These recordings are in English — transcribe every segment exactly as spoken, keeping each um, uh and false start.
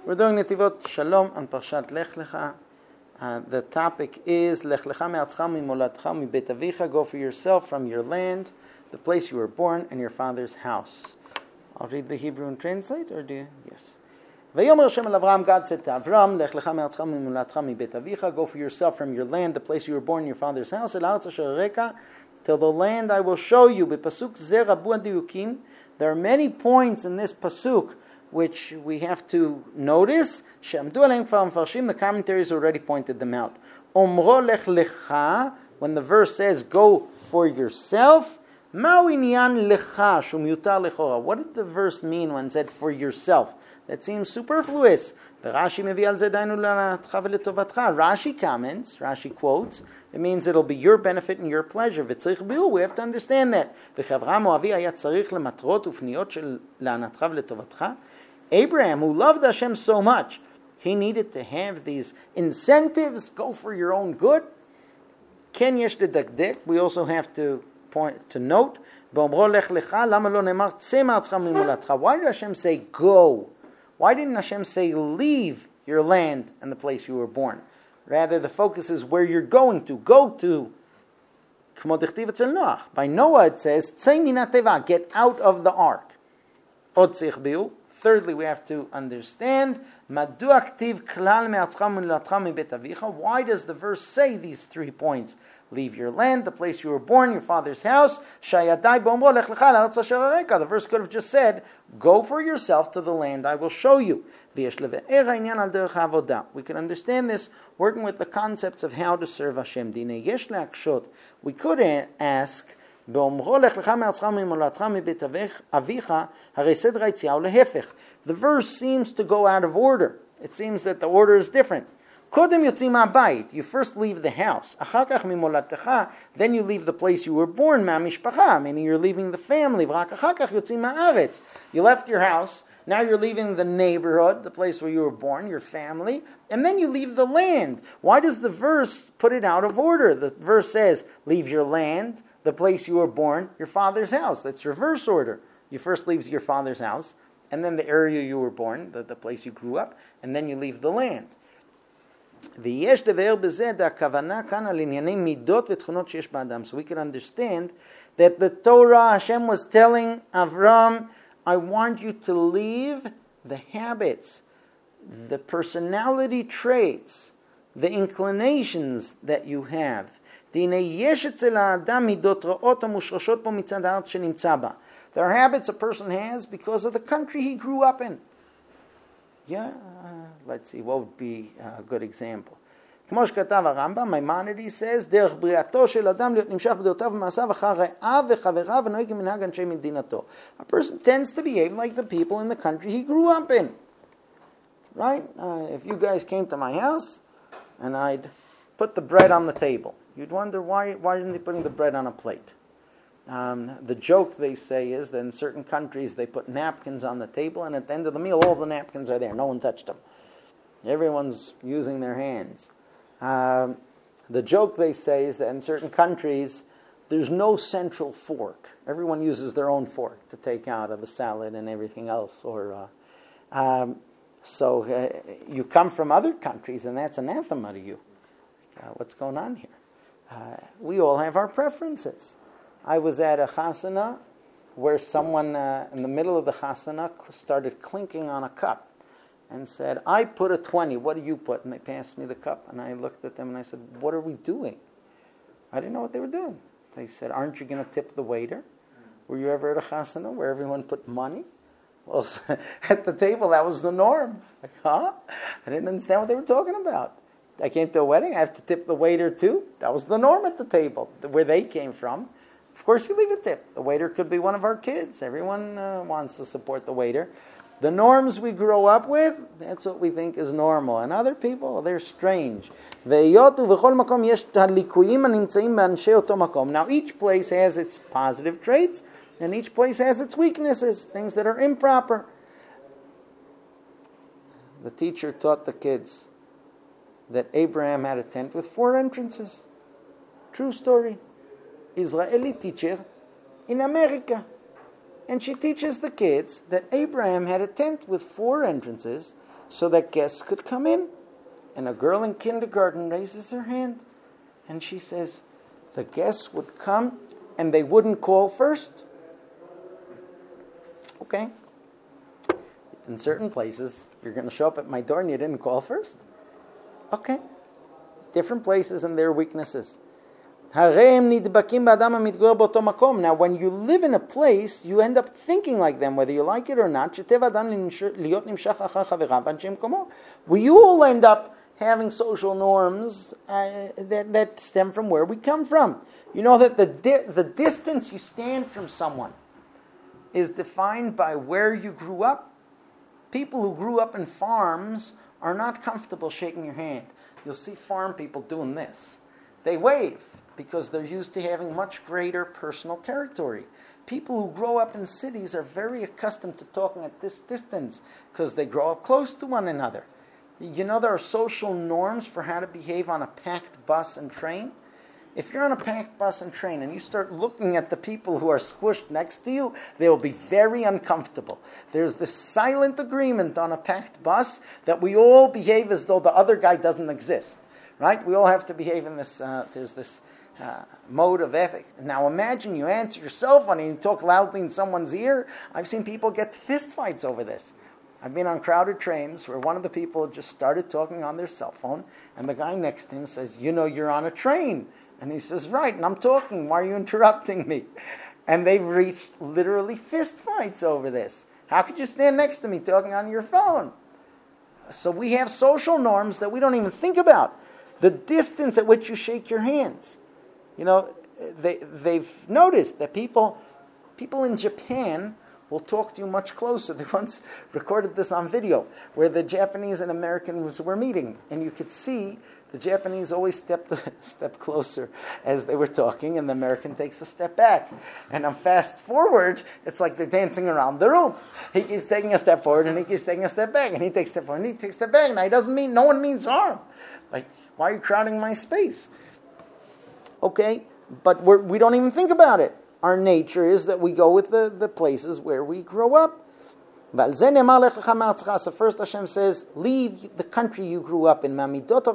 We're doing Netivot Shalom on Parshat Lech Lecha. Uh, the topic is Lech Lecha me'atzcha mimolatcha mibet avicha. Go for yourself from your land, the place you were born, and your father's house. I'll read the Hebrew and translate, or do you? Yes. Vayomer Hashem el Avram, God said to Avram, Lech Lecha me'atzcha mimolatcha mibet avicha. Go for yourself from your land, the place you were born, your father's house. El ha'aretz asher areka, till the land I will show you. B'pasuk zeh rabu hadiyukim. There are many points in this pasuk which we have to notice. The commentaries already pointed them out. Omro lech lecha, when the verse says, go for yourself, what did the verse mean when it said for yourself? That seems superfluous. Rashi comments, Rashi quotes, it means it'll be your benefit and your pleasure. We have to understand that. Abraham, who loved Hashem so much, he needed to have these incentives, go for your own good. Ken yesh ledakdek, we also have to point to note, why did Hashem say go? Why didn't Hashem say leave your land and the place you were born? Rather, the focus is where you're going to. Go to. By Noah it says, get out of the ark. Thirdly, we have to understand, why does the verse say these three points? Leave your land, the place you were born, your father's house. The verse could have just said, go for yourself to the land I will show you. We can understand this working with the concepts of how to serve Hashem. We could ask, the verse seems to go out of order. It seems that the order is different. You first leave the house. Then you leave the place you were born, meaning you're leaving the family. You left your house, now you're leaving the neighborhood, the place where you were born, your family, and then you leave the land. Why does the verse put it out of order? The verse says, leave your land, the place you were born, your father's house. That's reverse order. You first leave your father's house, and then the area you were born, the, the place you grew up, and then you leave the land. So we can understand that the Torah, Hashem was telling Avram, I want you to leave the habits, the personality traits, the inclinations that you have. There are habits a person has because of the country he grew up in. Yeah, uh, let's see, what would be a good example? Maimonides says, a person tends to behave like the people in the country he grew up in. Right? Uh, if you guys came to my house and I'd put the bread on the table, you'd wonder why, why isn't he putting the bread on a plate? Um, the joke they say is that in certain countries they put napkins on the table, and at the end of the meal all the napkins are there. No one touched them. Everyone's using their hands. Um, the joke they say is that in certain countries there's no central fork. Everyone uses their own fork to take out of the salad and everything else. Or uh, um, so uh, you come from other countries and that's anathema to you. Uh, what's going on here? Uh, we all have our preferences. I was at a chasana where someone uh, in the middle of the chasana started clinking on a cup and said, I put a twenty, what do you put? And they passed me the cup, and I looked at them and I said, what are we doing? I didn't know what they were doing. They said, aren't you going to tip the waiter? Were you ever at a chasana where everyone put money? Well, at the table, that was the norm. Like, huh? I didn't understand what they were talking about. I came to a wedding, I have to tip the waiter too. That was the norm at the table, where they came from. Of course you leave a tip. The waiter could be one of our kids. Everyone uh, wants to support the waiter. The norms we grow up with, that's what we think is normal. And other people, they're strange. Now each place has its positive traits, and each place has its weaknesses, things that are improper. The teacher taught the kids that Abraham had a tent with four entrances. True story. Israeli teacher in America. And she teaches the kids that Abraham had a tent with four entrances so that guests could come in. And a girl in kindergarten raises her hand and she says, the guests would come and they wouldn't call first. Okay. In certain places, you're going to show up at my door and you didn't call first. Okay. Different places and their weaknesses. Now, when you live in a place, you end up thinking like them, whether you like it or not. We all end up having social norms uh, that, that stem from where we come from. You know that the di- the distance you stand from someone is defined by where you grew up. People who grew up in farms are not comfortable shaking your hand. You'll see farm people doing this. They wave because they're used to having much greater personal territory. People who grow up in cities are very accustomed to talking at this distance because they grow up close to one another. You know there are social norms for how to behave on a packed bus and train? If you're on a packed bus and train and you start looking at the people who are squished next to you, they will be very uncomfortable. There's this silent agreement on a packed bus that we all behave as though the other guy doesn't exist. Right? We all have to behave in this, uh, there's this uh, mode of ethics. Now imagine you answer your cell phone and you talk loudly in someone's ear. I've seen people get fist fights over this. I've been on crowded trains where one of the people just started talking on their cell phone and the guy next to him says, you know, you're on a train. And he says, right, and I'm talking. Why are you interrupting me? And they've reached literally fist fights over this. How could you stand next to me talking on your phone? So we have social norms that we don't even think about. The distance at which you shake your hands. You know, they, they've noticed that people, people in Japan will talk to you much closer. They once recorded this on video, where the Japanese and Americans were meeting, and you could see the Japanese always stepped a step closer as they were talking, and the American takes a step back. And on fast forward, it's like they're dancing around the room. He keeps taking a step forward, and he keeps taking a step back, and he takes a step forward, and he takes a step back. And he doesn't mean, no one means harm. Like, why are you crowding my space? Okay, but we're, we don't even think about it. Our nature is that we go with the, the places where we grow up. So first Hashem says, leave the country you grew up in.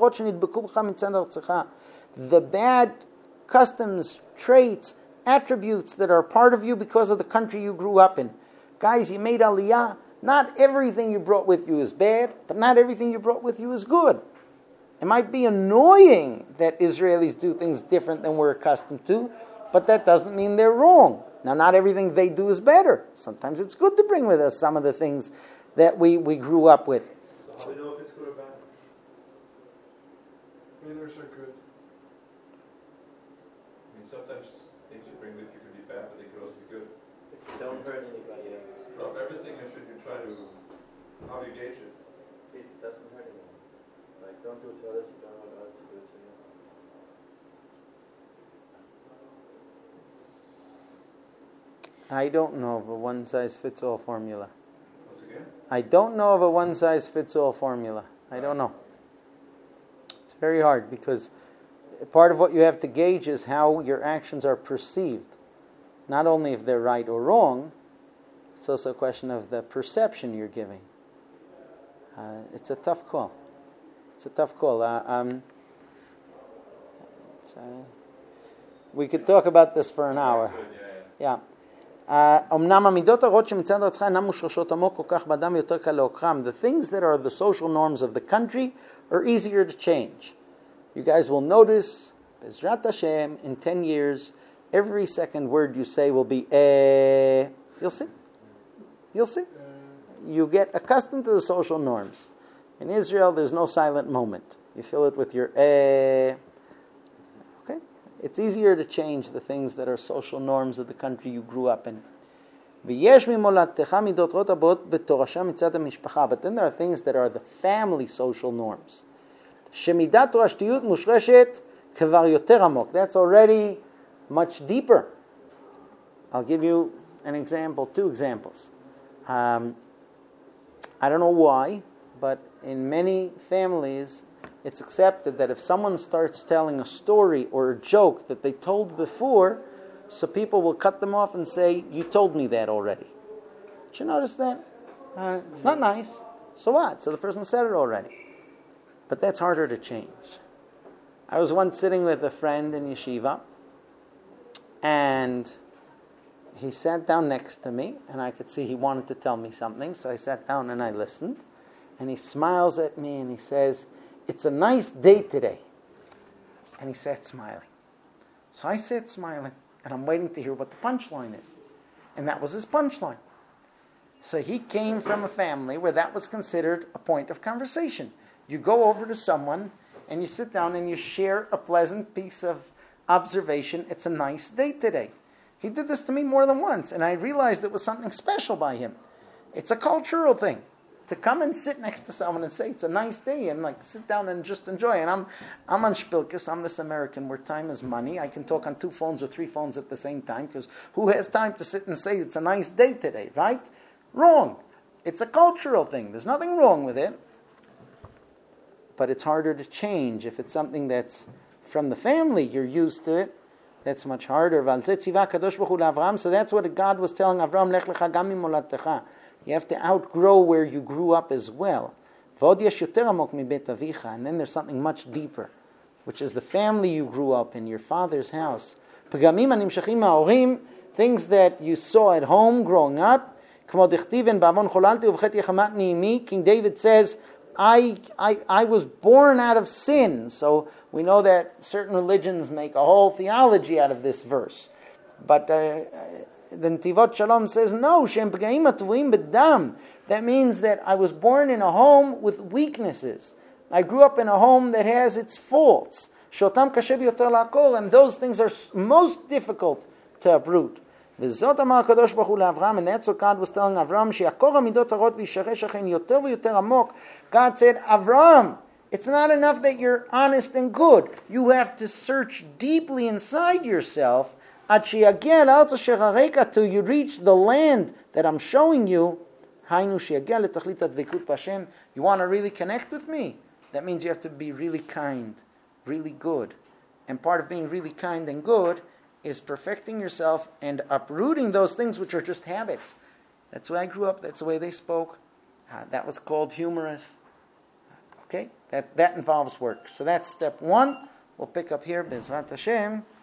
The bad customs, traits, attributes that are part of you because of the country you grew up in. Guys, you made aliyah. Not everything you brought with you is bad, but not everything you brought with you is good. It might be annoying that Israelis do things different than we're accustomed to, but that doesn't mean they're wrong. Now, not everything they do is better. Sometimes it's good to bring with us some of the things that we, we grew up with. So how do you know if it's good or bad? Neither are good. I mean, sometimes things you bring with you can be bad, but they could also be good. If you don't hurt anybody else. Drop everything, or should you try to, how do you gauge it? It doesn't hurt anyone. Like, don't do it to others, you don't want others to do it to you. I don't know of a one-size-fits-all formula. Once again? I don't know of a one-size-fits-all formula. I don't know. It's very hard because part of what you have to gauge is how your actions are perceived. Not only if they're right or wrong, it's also a question of the perception you're giving. Uh, it's a tough call. It's a tough call. Uh, um, it's, uh, we could talk about this for an hour. Yeah. אמנם המידות הרעות שמצד ארצך אינם מושרשות עמוק כל כך באדם יותר קל לעוקרם. The things that are the social norms of the country are easier to change. You guys will notice, Bezrat Hashem, in ten years, every second word you say will be eh. You'll see. You'll see. You get accustomed to the social norms. In Israel, there's no silent moment. You fill it with your eh. Okay? It's easier to change the things that are social norms of the country you grew up in. But then there are things that are the family social norms. That's already much deeper. I'll give you an example, two examples. Um, I don't know why, but in many families, it's accepted that if someone starts telling a story or a joke that they told before, so people will cut them off and say, you told me that already. Did you notice that? Uh, it's not nice. So what? So the person said it already. But that's harder to change. I was once sitting with a friend in yeshiva, and he sat down next to me, and I could see he wanted to tell me something, so I sat down and I listened, and he smiles at me and he says, "It's a nice day today." And he sat smiling. So I sat smiling, and I'm waiting to hear what the punchline is. And that was his punchline. So he came from a family where that was considered a point of conversation. You go over to someone, and you sit down and you share a pleasant piece of observation. It's a nice day today. He did this to me more than once, and I realized it was something special by him. It's a cultural thing. To come and sit next to someone and say it's a nice day, and like sit down and just enjoy. And I'm I'm on Shpilkes, I'm this American where time is money. I can talk on two phones or three phones at the same time, because who has time to sit and say it's a nice day today, right? Wrong. It's a cultural thing. There's nothing wrong with it. But it's harder to change. If it's something that's from the family, you're used to it, that's much harder. So that's what God was telling Avram, Lech lecha gam mimoladtecha. You have to outgrow where you grew up as well. And then there's something much deeper, which is the family you grew up in, your father's house. Things that you saw at home growing up. King David says, I, I I was born out of sin. So we know that certain religions make a whole theology out of this verse. But uh, the Netivot Shalom says, no, Shem P'gaim Atvuim B'dam. That means that I was born in a home with weaknesses. I grew up in a home that has its faults. Shotam kashev yoter la'akor, and those things are most difficult to uproot. V'zot amar Kadosh Baruch Hu LaAvram, and that's what God was telling Avram, she'akor hamidot harot v'yishareh shachen yoter v'yoter amok. God said, Avram, it's not enough that you're honest and good. You have to search deeply inside yourself till you reach the land that I'm showing you. You want to really connect with me? That means you have to be really kind, really good. And part of being really kind and good is perfecting yourself and uprooting those things which are just habits. That's the way I grew up. That's the way they spoke. Uh, that was called humorous. Okay? That, that involves work. So that's step one. We'll pick up here, B'ezrat Hashem.